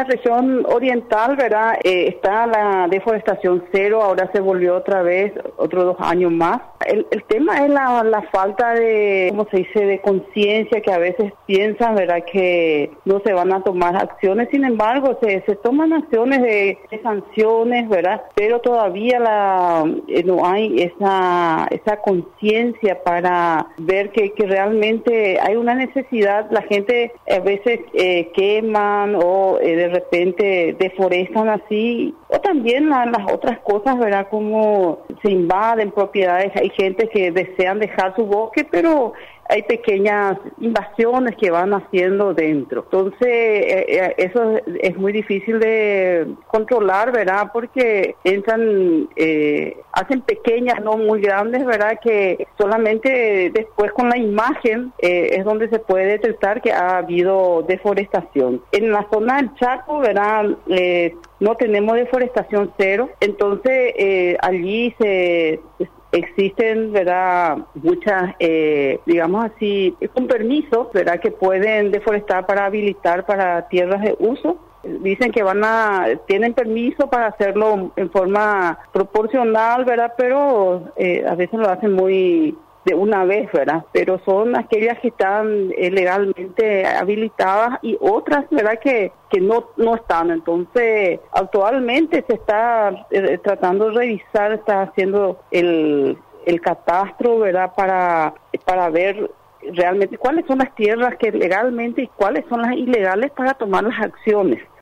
la región oriental, ¿verdad? Está la deforestación cero, ahora se volvió otra vez, otros 2 años más. El tema es la falta de, ¿cómo se dice?, de conciencia, que a veces piensan, ¿verdad?, que no se van a tomar acciones. Sin embargo, se toman acciones de sanciones, ¿verdad?, pero todavía no hay esa conciencia para ver que realmente hay una necesidad. La gente a veces queman o de repente deforestan así, o también las otras cosas, ¿verdad?, como se invaden propiedades. Hay gente que desean dejar su bosque, pero hay pequeñas invasiones que van haciendo dentro. Entonces, eso es muy difícil de controlar, ¿verdad? Porque entran, hacen pequeñas, no muy grandes, ¿verdad? Que solamente después con la imagen es donde se puede detectar que ha habido deforestación. En la zona del Chaco, ¿verdad?, no tenemos deforestación cero, entonces allí existen, ¿verdad?, muchas, digamos así, con permisos, ¿verdad?, que pueden deforestar para habilitar para tierras de uso. Dicen que tienen permiso para hacerlo en forma proporcional, ¿verdad?, pero a veces lo hacen muy de una vez, ¿verdad? Pero son aquellas que están legalmente habilitadas y otras, ¿verdad?, que no están. Entonces, actualmente se está tratando de revisar, está haciendo el catastro, ¿verdad?, para ver realmente cuáles son las tierras que legalmente y cuáles son las ilegales para tomar las acciones.